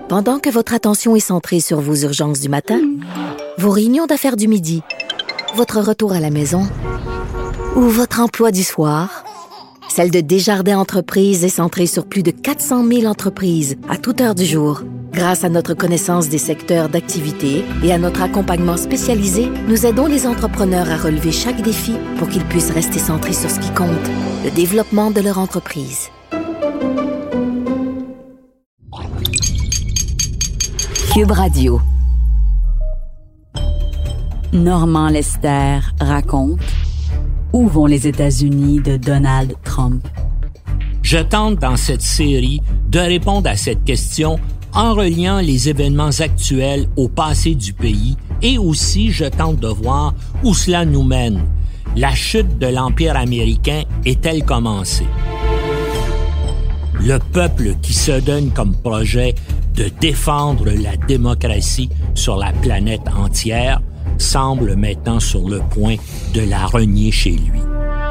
Pendant que votre attention est centrée sur vos urgences du matin, vos réunions d'affaires du midi, votre retour à la maison ou votre emploi du soir, celle de Desjardins Entreprises est centrée sur plus de 400 000 entreprises à toute heure du jour. Grâce à notre connaissance des secteurs d'activité et à notre accompagnement spécialisé, nous aidons les entrepreneurs à relever chaque défi pour qu'ils puissent rester centrés sur ce qui compte, le développement de leur entreprise. Cube Radio. Normand Lester raconte Où vont les États-Unis de Donald Trump? Je tente dans cette série de répondre à cette question en reliant les événements actuels au passé du pays et aussi je tente de voir où cela nous mène. La chute de l'Empire américain est-elle commencée? Le peuple qui se donne comme projet de défendre la démocratie sur la planète entière semble maintenant sur le point de la renier chez lui.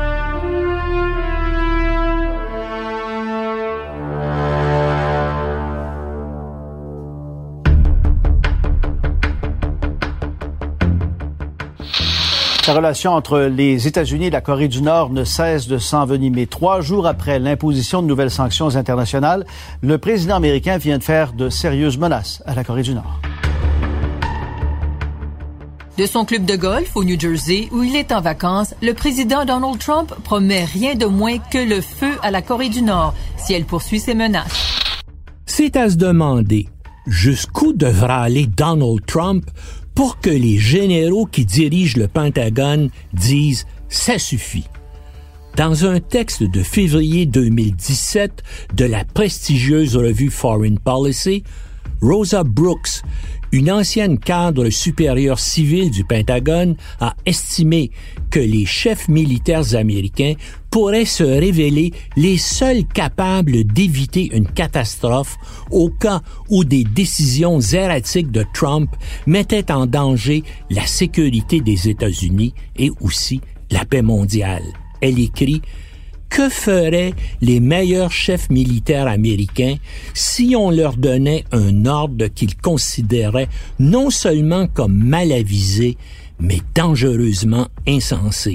La relation entre les États-Unis et la Corée du Nord ne cesse de s'envenimer. 3 jours après l'imposition de nouvelles sanctions internationales, le président américain vient de faire de sérieuses menaces à la Corée du Nord. De son club de golf au New Jersey, où il est en vacances, le président Donald Trump promet rien de moins que le feu à la Corée du Nord si elle poursuit ses menaces. C'est à se demander jusqu'où devra aller Donald Trump pour que les généraux qui dirigent le Pentagone disent « ça suffit ». Dans un texte de février 2017 de la prestigieuse revue Foreign Policy, Rosa Brooks, une ancienne cadre supérieure civile du Pentagone, a estimé que les chefs militaires américains pourraient se révéler les seuls capables d'éviter une catastrophe au cas où des décisions erratiques de Trump mettaient en danger la sécurité des États-Unis et aussi la paix mondiale. Elle écrit « Que feraient les meilleurs chefs militaires américains si on leur donnait un ordre qu'ils considéraient non seulement comme mal avisé, mais dangereusement insensé? »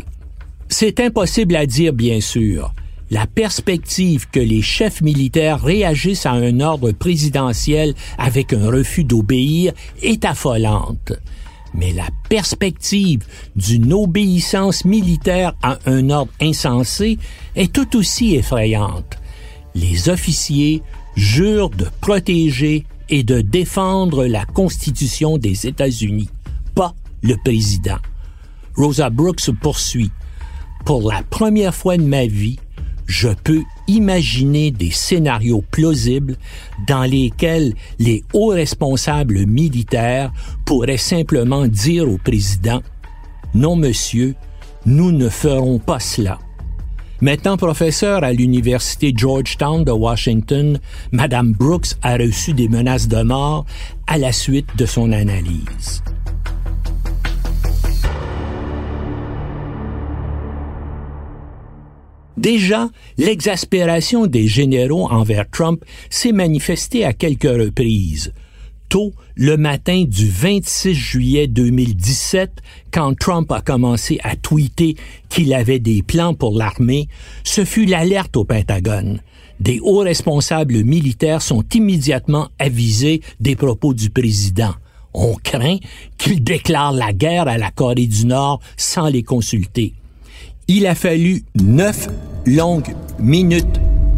C'est impossible à dire, bien sûr. La perspective que les chefs militaires réagissent à un ordre présidentiel avec un refus d'obéir est affolante. Mais la perspective d'une obéissance militaire à un ordre insensé est tout aussi effrayante. Les officiers jurent de protéger et de défendre la Constitution des États-Unis, pas le président. Rosa Brooks poursuit. Pour la première fois de ma vie, je peux imaginer des scénarios plausibles dans lesquels les hauts responsables militaires pourraient simplement dire au président « Non, monsieur, nous ne ferons pas cela ». Maintenant professeure à l'université Georgetown de Washington, Mme Brooks a reçu des menaces de mort à la suite de son analyse. Déjà, l'exaspération des généraux envers Trump s'est manifestée à quelques reprises. Tôt, le matin du 26 juillet 2017, quand Trump a commencé à tweeter qu'il avait des plans pour l'armée, ce fut l'alerte au Pentagone. Des hauts responsables militaires sont immédiatement avisés des propos du président. On craint qu'il déclare la guerre à la Corée du Nord sans les consulter. Il a fallu 9 longues minutes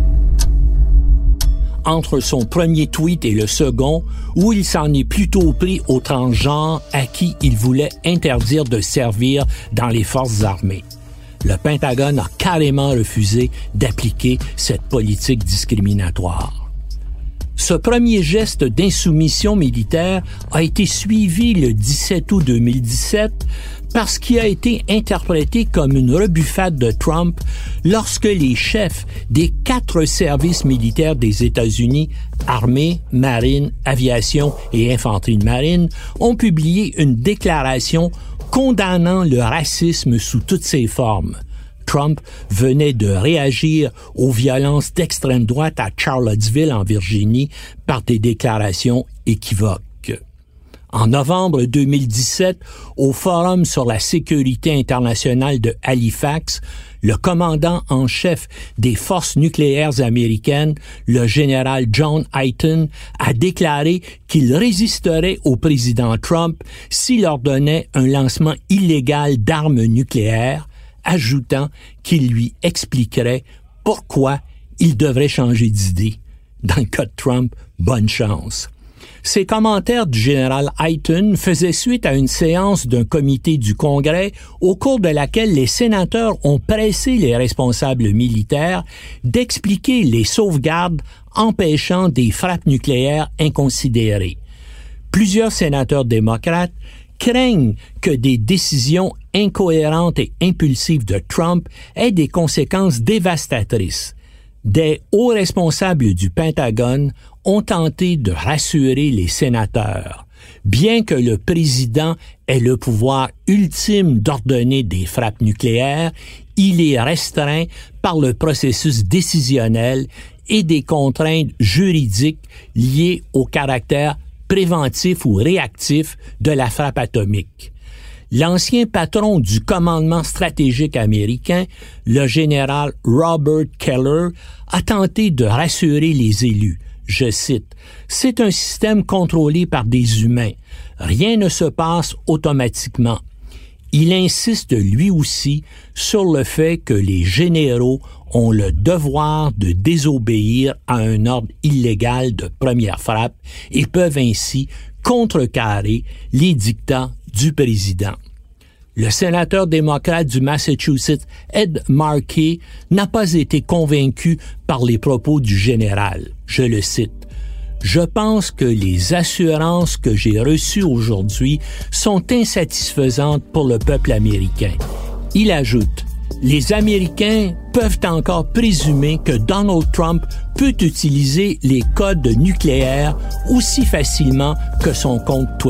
entre son premier tweet et le second, où il s'en est plutôt pris aux transgenres à qui il voulait interdire de servir dans les forces armées. Le Pentagone a carrément refusé d'appliquer cette politique discriminatoire. Ce premier geste d'insoumission militaire a été suivi le 17 août 2017 parce qu'il a été interprété comme une rebuffade de Trump lorsque les chefs des 4 services militaires des États-Unis, armée, marine, aviation et infanterie de marine, ont publié une déclaration condamnant le racisme sous toutes ses formes. Trump venait de réagir aux violences d'extrême droite à Charlottesville, en Virginie, par des déclarations équivoques. En novembre 2017, au Forum sur la sécurité internationale de Halifax, le commandant en chef des forces nucléaires américaines, le général John Hyten, a déclaré qu'il résisterait au président Trump s'il ordonnait un lancement illégal d'armes nucléaires, ajoutant qu'il lui expliquerait pourquoi il devrait changer d'idée. Dans le cas de Trump, bonne chance. Ces commentaires du général Hyten faisaient suite à une séance d'un comité du Congrès au cours de laquelle les sénateurs ont pressé les responsables militaires d'expliquer les sauvegardes empêchant des frappes nucléaires inconsidérées. Plusieurs sénateurs démocrates craignent que des décisions incohérentes et impulsives de Trump aient des conséquences dévastatrices. Des hauts responsables du Pentagone ont tenté de rassurer les sénateurs. Bien que le président ait le pouvoir ultime d'ordonner des frappes nucléaires, il est restreint par le processus décisionnel et des contraintes juridiques liées au caractère préventif ou réactif de la frappe atomique. L'ancien patron du commandement stratégique américain, le général Robert Keller, a tenté de rassurer les élus. Je cite, « C'est un système contrôlé par des humains. Rien ne se passe automatiquement. » Il insiste lui aussi sur le fait que les généraux ont le devoir de désobéir à un ordre illégal de première frappe et peuvent ainsi contrecarrer les dictats du président. Le sénateur démocrate du Massachusetts, Ed Markey, n'a pas été convaincu par les propos du général. Je le cite. « Je pense que les assurances que j'ai reçues aujourd'hui sont insatisfaisantes pour le peuple américain. » Il ajoute, « Les Américains peuvent encore présumer que Donald Trump peut utiliser les codes nucléaires aussi facilement que son compte Twitter. »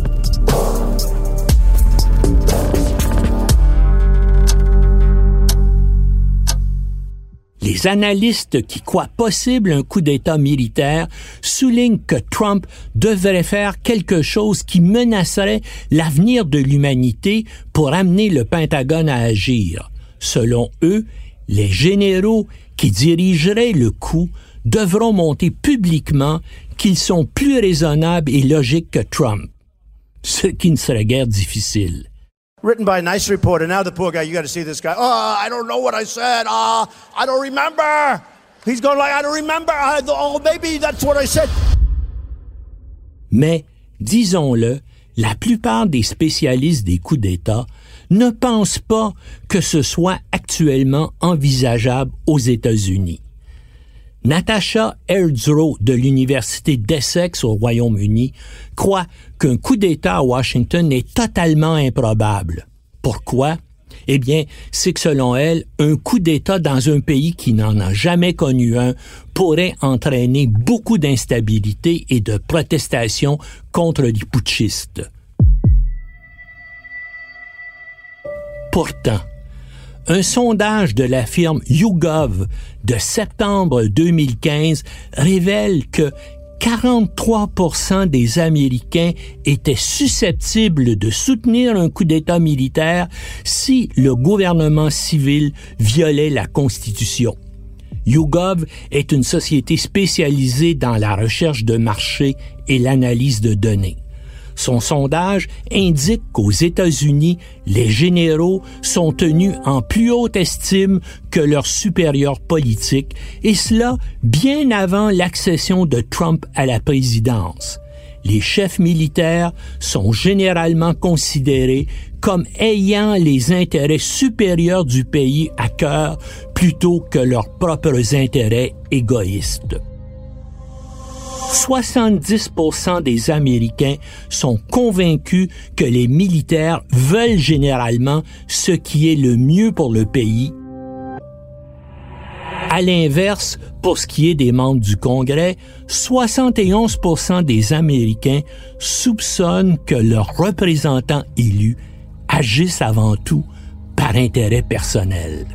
Les analystes qui croient possible un coup d'État militaire soulignent que Trump devrait faire quelque chose qui menacerait l'avenir de l'humanité pour amener le Pentagone à agir. Selon eux, les généraux qui dirigeraient le coup devront montrer publiquement qu'ils sont plus raisonnables et logiques que Trump, ce qui ne serait guère difficile. Written by a nice reporter. Now the poor guy, you got to see this guy. Oh, I don't know what I said. I don't remember. He's going like, I don't remember. Maybe that's what I said. Mais, disons-le, la plupart des spécialistes des coups d'État ne pensent pas que ce soit actuellement envisageable aux États-Unis. Natasha Erdsrow de l'Université d'Essex au Royaume-Uni croit qu'un coup d'État à Washington est totalement improbable. Pourquoi? Eh bien, c'est que selon elle, un coup d'État dans un pays qui n'en a jamais connu un pourrait entraîner beaucoup d'instabilité et de protestations contre les putschistes. Pourtant, un sondage de la firme YouGov de septembre 2015 révèle que 43% des Américains étaient susceptibles de soutenir un coup d'État militaire si le gouvernement civil violait la Constitution. YouGov est une société spécialisée dans la recherche de marché et l'analyse de données. Son sondage indique qu'aux États-Unis, les généraux sont tenus en plus haute estime que leurs supérieurs politiques, et cela bien avant l'accession de Trump à la présidence. Les chefs militaires sont généralement considérés comme ayant les intérêts supérieurs du pays à cœur plutôt que leurs propres intérêts égoïstes. 70% des Américains sont convaincus que les militaires veulent généralement ce qui est le mieux pour le pays. À l'inverse, pour ce qui est des membres du Congrès, 71% des Américains soupçonnent que leurs représentants élus agissent avant tout par intérêt personnel.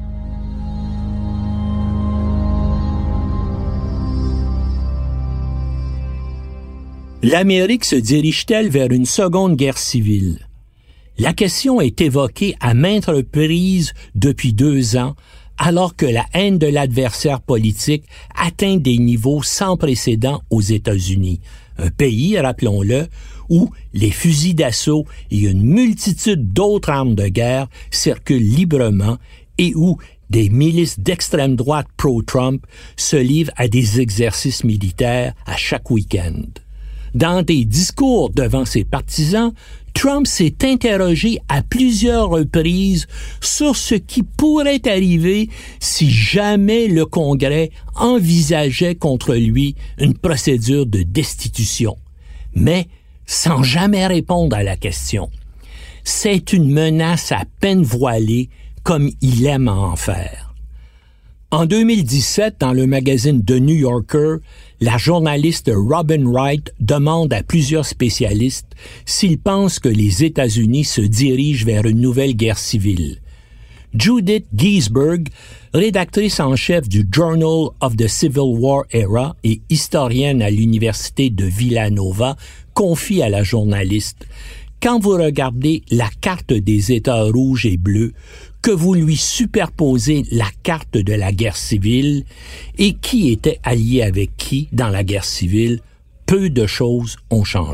L'Amérique se dirige-t-elle vers une seconde guerre civile? La question est évoquée à maintes reprises depuis 2 ans, alors que la haine de l'adversaire politique atteint des niveaux sans précédent aux États-Unis. Un pays, rappelons-le, où les fusils d'assaut et une multitude d'autres armes de guerre circulent librement et où des milices d'extrême droite pro-Trump se livrent à des exercices militaires à chaque week-end. Dans des discours devant ses partisans, Trump s'est interrogé à plusieurs reprises sur ce qui pourrait arriver si jamais le Congrès envisageait contre lui une procédure de destitution, mais sans jamais répondre à la question. C'est une menace à peine voilée, comme il aime en faire. En 2017, dans le magazine The New Yorker, la journaliste Robin Wright demande à plusieurs spécialistes s'ils pensent que les États-Unis se dirigent vers une nouvelle guerre civile. Judith Giesberg, rédactrice en chef du Journal of the Civil War Era et historienne à l'Université de Villanova, confie à la journaliste: « Quand vous regardez la carte des États rouges et bleus, que vous lui superposez la carte de la guerre civile et qui était allié avec qui dans la guerre civile, peu de choses ont changé. »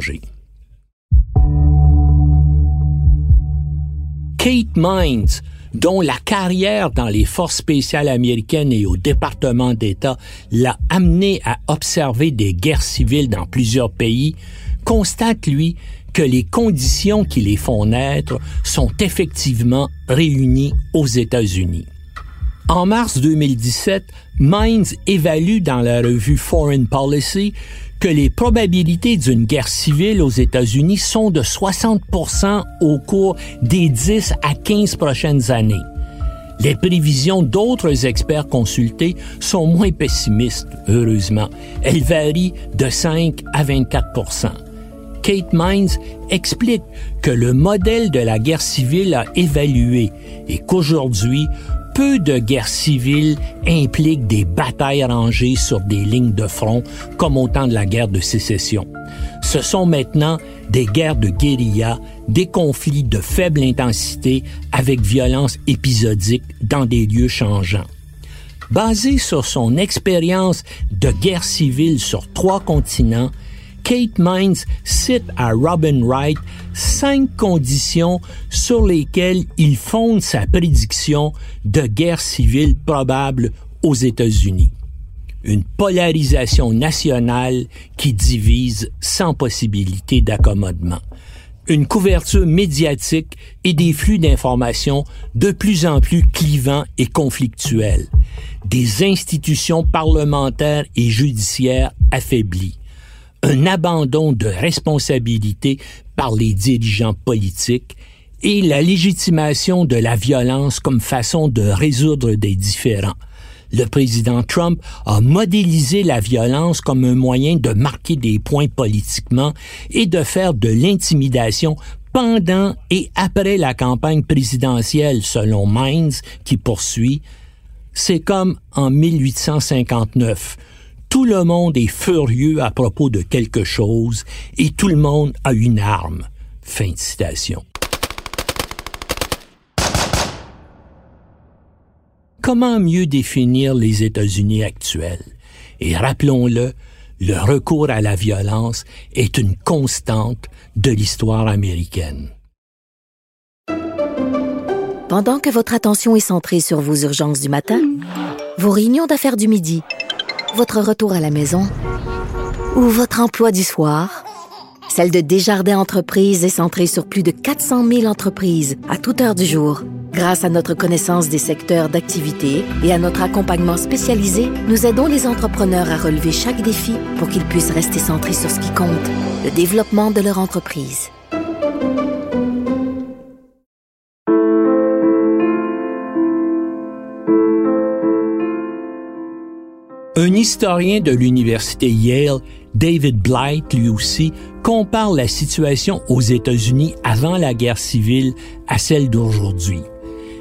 Kate Mines, dont la carrière dans les forces spéciales américaines et au département d'État l'a amené à observer des guerres civiles dans plusieurs pays, constate, lui, que les conditions qui les font naître sont effectivement réunies aux États-Unis. En mars 2017, Mines évalue dans la revue Foreign Policy que les probabilités d'une guerre civile aux États-Unis sont de 60% au cours des 10 à 15 prochaines années. Les prévisions d'autres experts consultés sont moins pessimistes, heureusement. Elles varient de 5 à 24%. Kate Mines explique que le modèle de la guerre civile a évalué et qu'aujourd'hui, peu de guerres civiles impliquent des batailles rangées sur des lignes de front comme au temps de la guerre de sécession. Ce sont maintenant des guerres de guérilla, des conflits de faible intensité avec violence épisodique dans des lieux changeants. Basé sur son expérience de guerre civile sur 3 continents, Kate Mines cite à Robin Wright 5 conditions sur lesquelles il fonde sa prédiction de guerre civile probable aux États-Unis. Une polarisation nationale qui divise sans possibilité d'accommodement. Une couverture médiatique et des flux d'informations de plus en plus clivants et conflictuels. Des institutions parlementaires et judiciaires affaiblies. Un abandon de responsabilité par les dirigeants politiques et la légitimation de la violence comme façon de résoudre des différends. Le président Trump a modélisé la violence comme un moyen de marquer des points politiquement et de faire de l'intimidation pendant et après la campagne présidentielle, selon Mines, qui poursuit. C'est comme en 1859. Tout le monde est furieux à propos de quelque chose et tout le monde a une arme. Fin de citation. Comment mieux définir les États-Unis actuels? Et rappelons-le, le recours à la violence est une constante de l'histoire américaine. Pendant que votre attention est centrée sur vos urgences du matin, vos réunions d'affaires du midi, votre retour à la maison ou votre emploi du soir, celle de Desjardins Entreprises est centrée sur plus de 400 000 entreprises à toute heure du jour. Grâce à notre connaissance des secteurs d'activité et à notre accompagnement spécialisé, nous aidons les entrepreneurs à relever chaque défi pour qu'ils puissent rester centrés sur ce qui compte, le développement de leur entreprise. Un historien de l'université Yale, David Blight, lui aussi, compare la situation aux États-Unis avant la guerre civile à celle d'aujourd'hui.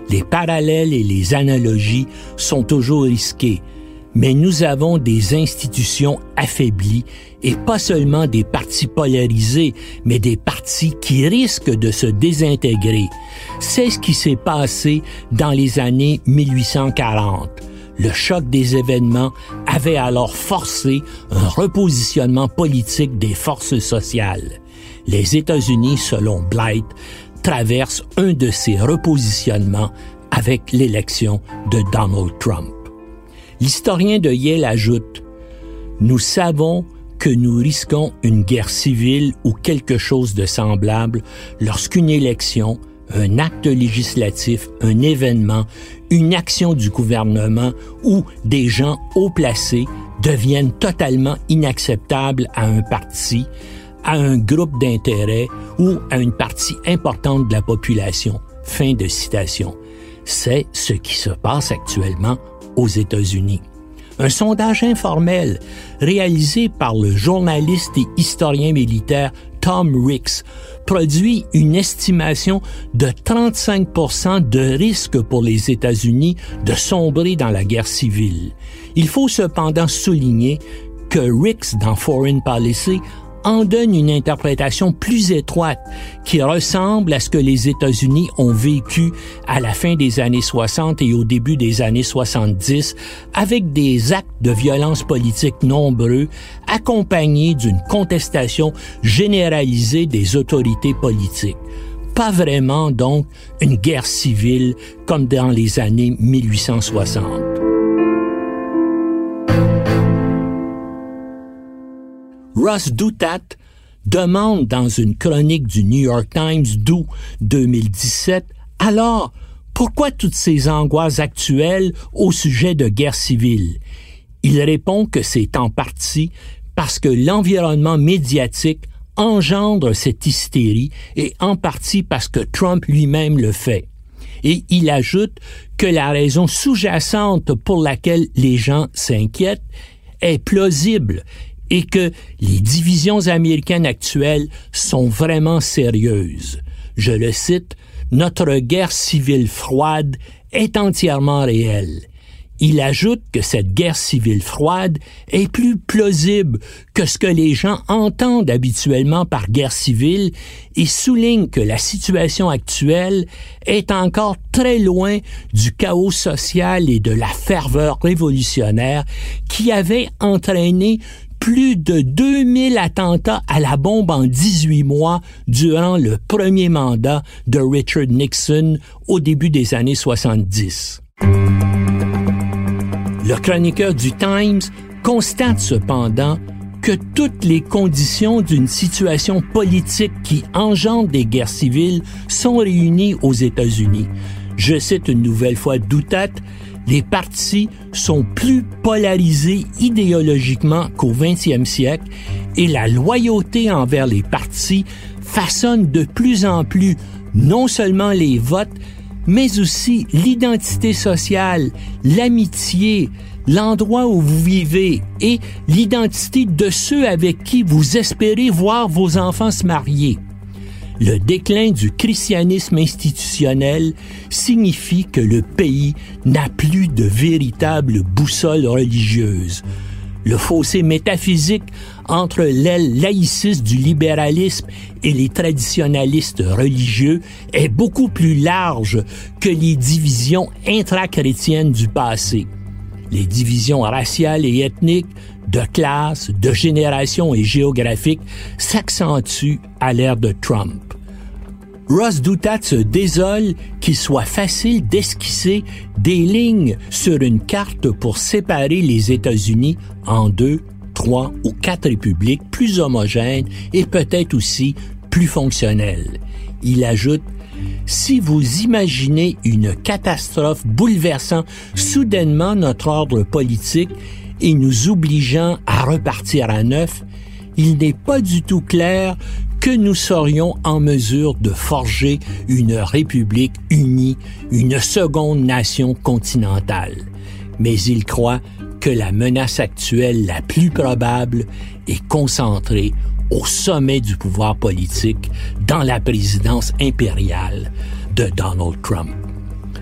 Les parallèles et les analogies sont toujours risqués, mais nous avons des institutions affaiblies et pas seulement des partis polarisés, mais des partis qui risquent de se désintégrer. C'est ce qui s'est passé dans les années 1840. Le choc des événements avait alors forcé un repositionnement politique des forces sociales. Les États-Unis, selon Blight, traversent un de ces repositionnements avec l'élection de Donald Trump. L'historien de Yale ajoute « Nous savons que nous risquons une guerre civile ou quelque chose de semblable lorsqu'une élection, un acte législatif, un événement, une action du gouvernement ou des gens haut placés deviennent totalement inacceptables à un parti, à un groupe d'intérêt ou à une partie importante de la population. » Fin de citation. C'est ce qui se passe actuellement aux États-Unis. Un sondage informel réalisé par le journaliste et historien militaire Tom Ricks produit une estimation de 35% de risque pour les États-Unis de sombrer dans la guerre civile. Il faut cependant souligner que Ricks, dans Foreign Policy, en donne une interprétation plus étroite qui ressemble à ce que les États-Unis ont vécu à la fin des années 60 et au début des années 70 avec des actes de violence politique nombreux accompagnés d'une contestation généralisée des autorités politiques. Pas vraiment, donc, une guerre civile comme dans les années 1860. Ross Douthat demande dans une chronique du New York Times d'août 2017 « Alors, pourquoi toutes ces angoisses actuelles au sujet de guerre civile? » Il répond que c'est en partie parce que l'environnement médiatique engendre cette hystérie et en partie parce que Trump lui-même le fait. Et il ajoute que la raison sous-jacente pour laquelle les gens s'inquiètent est plausible et que les divisions américaines actuelles sont vraiment sérieuses. Je le cite, « Notre guerre civile froide est entièrement réelle. » Il ajoute que cette guerre civile froide est plus plausible que ce que les gens entendent habituellement par guerre civile et souligne que la situation actuelle est encore très loin du chaos social et de la ferveur révolutionnaire qui avait entraîné plus de 2000 attentats à la bombe en 18 mois durant le premier mandat de Richard Nixon au début des années 70. Le chroniqueur du Times constate cependant que toutes les conditions d'une situation politique qui engendre des guerres civiles sont réunies aux États-Unis. Je cite une nouvelle fois Douthat, « Les partis sont plus polarisés idéologiquement qu'au 20e siècle et la loyauté envers les partis façonne de plus en plus non seulement les votes, mais aussi l'identité sociale, l'amitié, l'endroit où vous vivez et l'identité de ceux avec qui vous espérez voir vos enfants se marier. Le déclin du christianisme institutionnel signifie que le pays n'a plus de véritable boussole religieuse. Le fossé métaphysique entre l'aile laïciste du libéralisme et les traditionalistes religieux est beaucoup plus large que les divisions intrachrétiennes du passé. Les divisions raciales et ethniques, de classe, de génération et géographique s'accentuent à l'ère de Trump. Ross Douthat se désole qu'il soit facile d'esquisser des lignes sur une carte pour séparer les États-Unis en 2, 3 ou 4 républiques plus homogènes et peut-être aussi plus fonctionnelles. Il ajoute « Si vous imaginez une catastrophe bouleversant soudainement notre ordre politique et nous obligeant à repartir à neuf, il n'est pas du tout clair que nous serions en mesure de forger une république unie, une seconde nation continentale. Mais il croit que la menace actuelle la plus probable est concentrée au sommet du pouvoir politique dans la présidence impériale de Donald Trump. »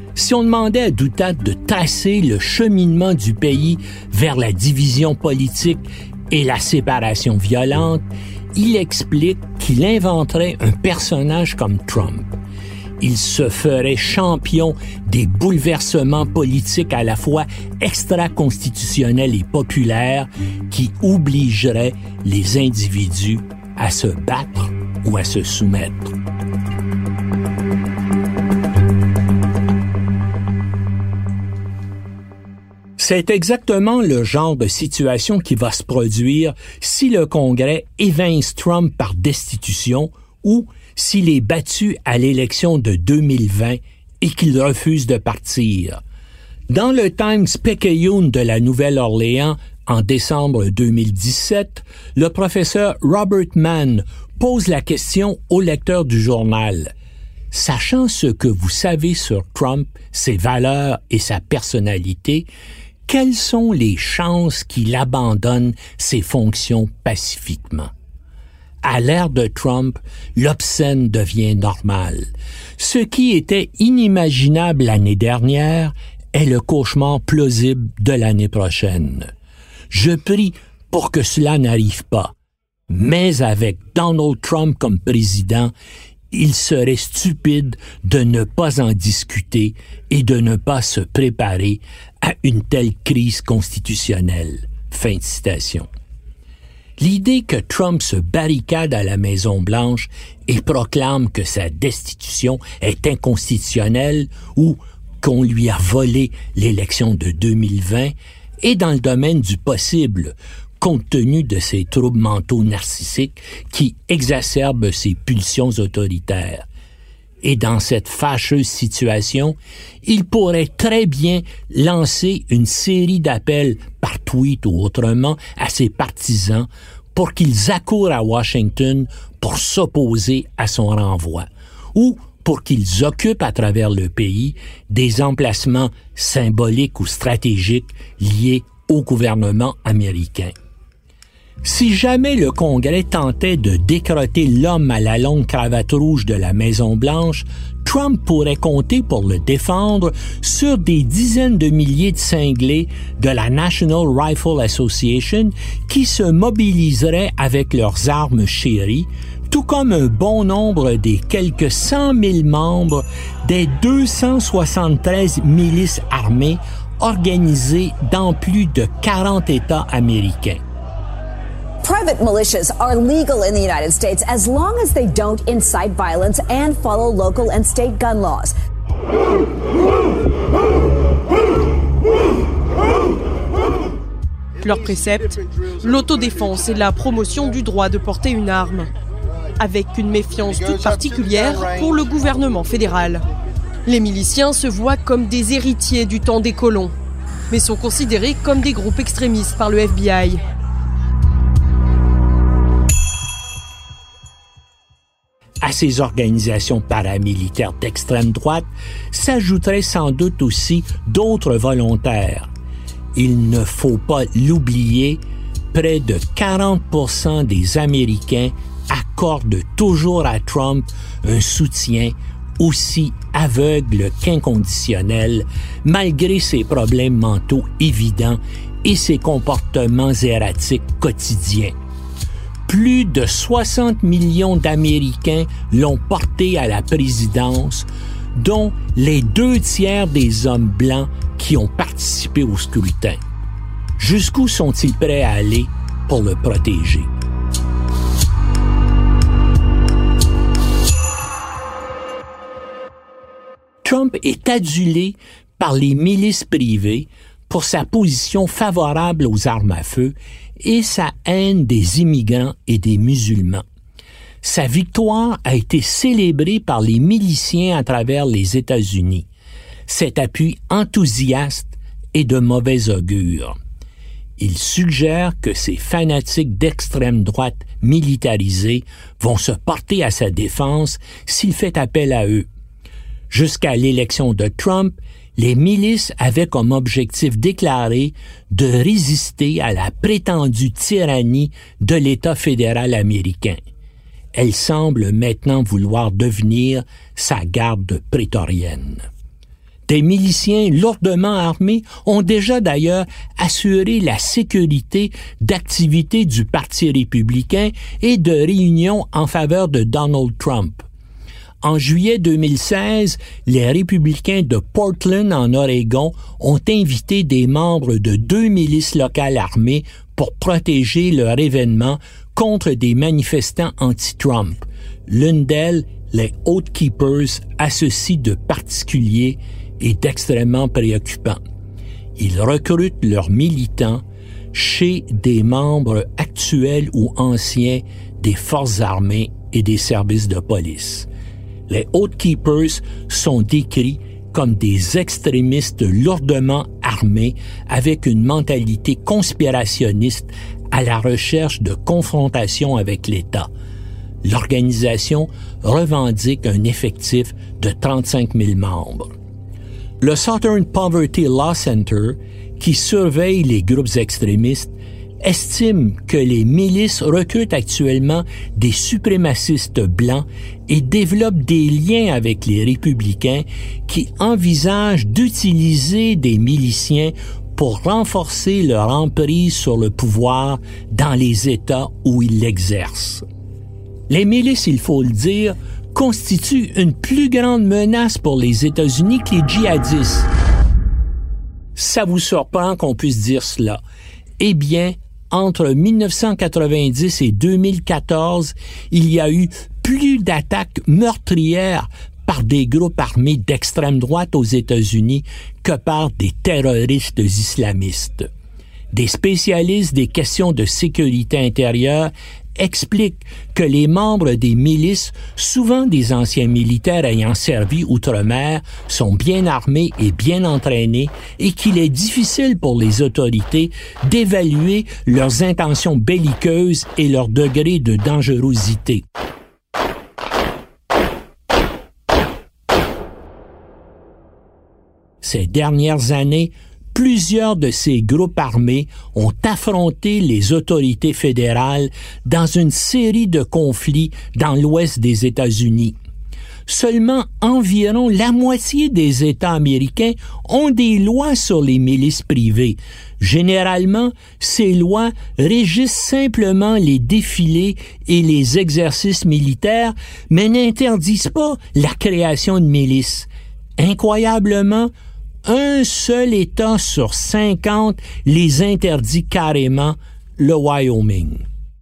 Si on demandait à Duterte de tracer le cheminement du pays vers la division politique et la séparation violente, il explique qu'il inventerait un personnage comme Trump. Il se ferait champion des bouleversements politiques à la fois extra-constitutionnels et populaires qui obligeraient les individus à se battre ou à se soumettre. C'est exactement le genre de situation qui va se produire si le Congrès évince Trump par destitution ou s'il est battu à l'élection de 2020 et qu'il refuse de partir. Dans le Times-Picayune de la Nouvelle-Orléans, en décembre 2017, le professeur Robert Mann pose la question au lecteur du journal. Sachant ce que vous savez sur Trump, ses valeurs et sa personnalité, quelles sont les chances qu'il abandonne ses fonctions pacifiquement? À l'ère de Trump, l'obscène devient normal. Ce qui était inimaginable l'année dernière est le cauchemar plausible de l'année prochaine. Je prie pour que cela n'arrive pas. Mais avec Donald Trump comme président, il serait stupide de ne pas en discuter et de ne pas se préparer à une telle crise constitutionnelle. Fin de citation. L'idée que Trump se barricade à la Maison-Blanche et proclame que sa destitution est inconstitutionnelle ou qu'on lui a volé l'élection de 2020 est dans le domaine du possible, compte tenu de ses troubles mentaux narcissiques qui exacerbent ses pulsions autoritaires. Et dans cette fâcheuse situation, il pourrait très bien lancer une série d'appels par tweet ou autrement à ses partisans pour qu'ils accourent à Washington pour s'opposer à son renvoi, ou pour qu'ils occupent à travers le pays des emplacements symboliques ou stratégiques liés au gouvernement américain. Si jamais le Congrès tentait de décrotter l'homme à la longue cravate rouge de la Maison-Blanche, Trump pourrait compter pour le défendre sur des dizaines de milliers de cinglés de la National Rifle Association qui se mobiliseraient avec leurs armes chéries, tout comme un bon nombre des quelques 100 000 membres des 273 milices armées organisées dans plus de 40 États américains. Private militias are legal in the United States as long as they don't incite violence and follow local and state gun laws. Leur précepte, l'autodéfense et la promotion du droit de porter une arme, avec une méfiance toute particulière pour le gouvernement fédéral. Les miliciens se voient comme des héritiers du temps des colons, mais sont considérés comme des groupes extrémistes par le FBI. À ces organisations paramilitaires d'extrême droite s'ajouteraient sans doute aussi d'autres volontaires. Il ne faut pas l'oublier, près de 40% des Américains accordent toujours à Trump un soutien aussi aveugle qu'inconditionnel, malgré ses problèmes mentaux évidents et ses comportements erratiques quotidiens. Plus de 60 millions d'Américains l'ont porté à la présidence, dont les 2/3 des hommes blancs qui ont participé au scrutin. Jusqu'où sont-ils prêts à aller pour le protéger? Trump est adulé par les milices privées pour sa position favorable aux armes à feu et sa haine des immigrants et des musulmans. Sa victoire a été célébrée par les miliciens à travers les États-Unis. Cet appui enthousiaste est de mauvais augure. Il suggère que ces fanatiques d'extrême droite militarisés vont se porter à sa défense s'il fait appel à eux. Jusqu'à l'élection de Trump, les milices avaient comme objectif déclaré de résister à la prétendue tyrannie de l'État fédéral américain. Elles semblent maintenant vouloir devenir sa garde prétorienne. Des miliciens lourdement armés ont déjà d'ailleurs assuré la sécurité d'activités du Parti républicain et de réunions en faveur de Donald Trump. En juillet 2016, les républicains de Portland, en Oregon, ont invité des membres de 2 milices locales armées pour protéger leur événement contre des manifestants anti-Trump. L'une d'elles, les Oath Keepers, a ceci de particulier et d'extrêmement préoccupant. Ils recrutent leurs militants chez des membres actuels ou anciens des forces armées et des services de police. Les Oath Keepers sont décrits comme des extrémistes lourdement armés avec une mentalité conspirationniste à la recherche de confrontation avec l'État. L'organisation revendique un effectif de 35 000 membres. Le Southern Poverty Law Center, qui surveille les groupes extrémistes, estime que les milices recrutent actuellement des suprémacistes blancs et développent des liens avec les républicains qui envisagent d'utiliser des miliciens pour renforcer leur emprise sur le pouvoir dans les États où ils l'exercent. Les milices, il faut le dire, constituent une plus grande menace pour les États-Unis que les djihadistes. Ça vous surprend qu'on puisse dire cela? Eh bien, entre 1990 et 2014, il y a eu plus d'attaques meurtrières par des groupes armés d'extrême droite aux États-Unis que par des terroristes islamistes. Des spécialistes des questions de sécurité intérieure expliquent que les membres des milices, souvent des anciens militaires ayant servi outre-mer, sont bien armés et bien entraînés et qu'il est difficile pour les autorités d'évaluer leurs intentions belliqueuses et leur degré de dangerosité. Ces dernières années, plusieurs de ces groupes armés ont affronté les autorités fédérales dans une série de conflits dans l'ouest des États-Unis. Seulement environ la moitié des États américains ont des lois sur les milices privées. Généralement, ces lois régissent simplement les défilés et les exercices militaires, mais n'interdisent pas la création de milices. Incroyablement, un seul État sur 50 les interdit carrément, le Wyoming.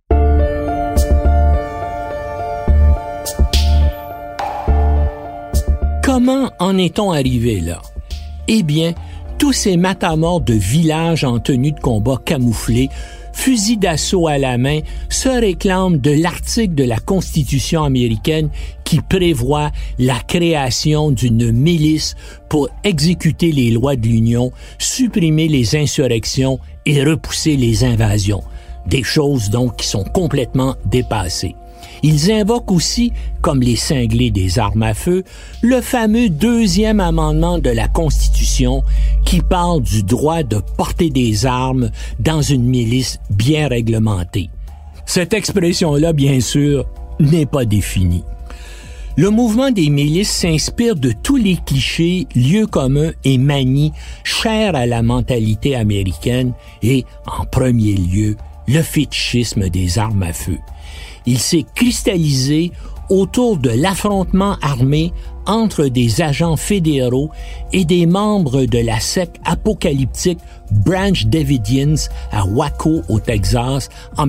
Comment en est-on arrivé là? Eh bien, tous ces matamores de villages en tenue de combat camouflés, fusils d'assaut à la main, se réclament de l'article de la Constitution américaine qui prévoit la création d'une milice pour exécuter les lois de l'Union, supprimer les insurrections et repousser les invasions. Des choses donc qui sont complètement dépassées. Ils invoquent aussi, comme les cinglés des armes à feu, le fameux deuxième amendement de la Constitution qui parle du droit de porter des armes dans une milice bien réglementée. Cette expression-là, bien sûr, n'est pas définie. Le mouvement des milices s'inspire de tous les clichés, lieux communs et manies chers à la mentalité américaine et, en premier lieu, le fétichisme des armes à feu. Il s'est cristallisé autour de l'affrontement armé entre des agents fédéraux et des membres de la secte apocalyptique Branch Davidians à Waco, au Texas, en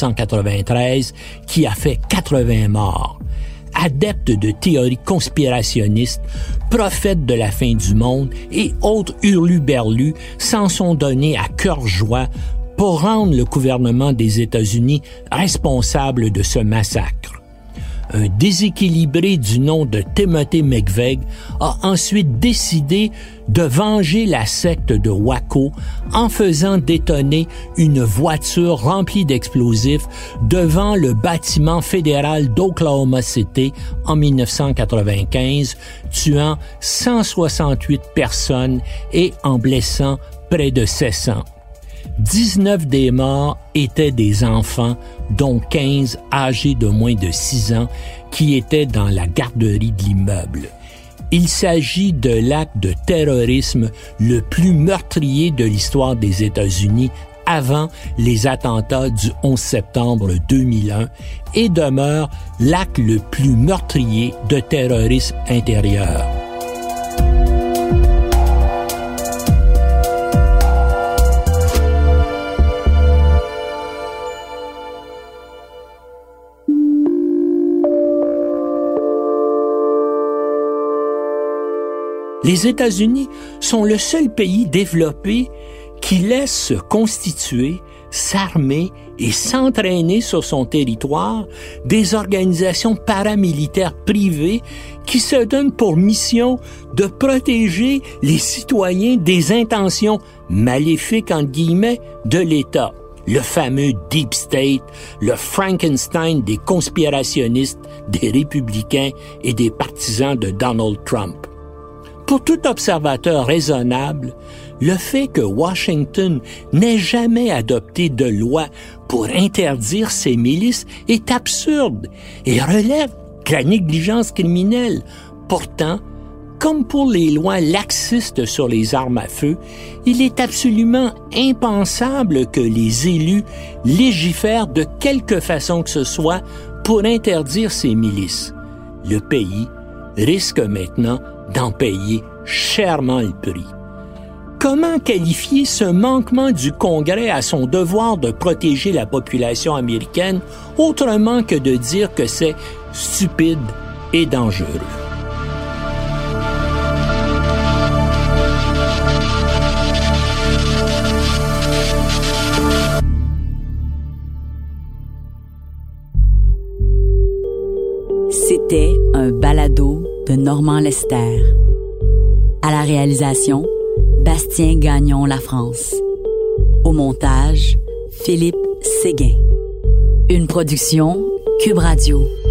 1993, qui a fait 80 morts. Adeptes de théories conspirationnistes, prophètes de la fin du monde et autres hurluberlus s'en sont donnés à cœur joie pour rendre le gouvernement des États-Unis responsable de ce massacre. Un déséquilibré du nom de Timothy McVeigh a ensuite décidé de venger la secte de Waco en faisant détonner une voiture remplie d'explosifs devant le bâtiment fédéral d'Oklahoma City en 1995, tuant 168 personnes et en blessant près de 700. 19 des morts étaient des enfants, dont 15 âgés de moins de 6 ans, qui étaient dans la garderie de l'immeuble. Il s'agit de l'acte de terrorisme le plus meurtrier de l'histoire des États-Unis avant les attentats du 11 septembre 2001 et demeure l'acte le plus meurtrier de terrorisme intérieur. Les États-Unis sont le seul pays développé qui laisse se constituer, s'armer et s'entraîner sur son territoire des organisations paramilitaires privées qui se donnent pour mission de protéger les citoyens des intentions maléfiques, entre guillemets, de l'État. Le fameux Deep State, le Frankenstein des conspirationnistes, des républicains et des partisans de Donald Trump. Pour tout observateur raisonnable, le fait que Washington n'ait jamais adopté de loi pour interdire ces milices est absurde et relève de la négligence criminelle. Pourtant, comme pour les lois laxistes sur les armes à feu, il est absolument impensable que les élus légifèrent de quelque façon que ce soit pour interdire ces milices. Le pays risque maintenant d'en payer chèrement le prix. Comment qualifier ce manquement du Congrès à son devoir de protéger la population américaine autrement que de dire que c'est stupide et dangereux? C'était un balado de Normand Lester. À la réalisation, Bastien Gagnon La France. Au montage, Philippe Séguin. Une production Cube Radio.